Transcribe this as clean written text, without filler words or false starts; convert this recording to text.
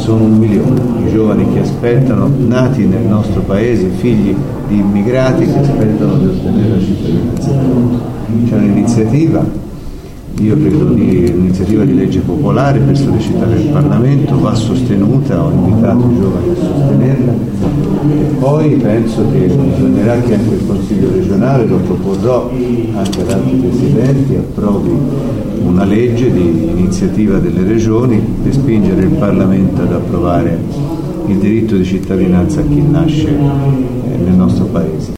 sono 1 milione i giovani che aspettano, nati nel nostro paese, figli di immigrati che aspettano di ottenere la cittadinanza. C'è un'iniziativa, io credo di un'iniziativa di legge popolare per sollecitare il Parlamento, va sostenuta, ho invitato i giovani a sostenerla e poi penso che bisognerà che anche il Consiglio regionale, lo proporrò anche ad altri presidenti, approvi una legge di iniziativa delle regioni per spingere il Parlamento ad approvare il diritto di cittadinanza a chi nasce nel nostro Paese.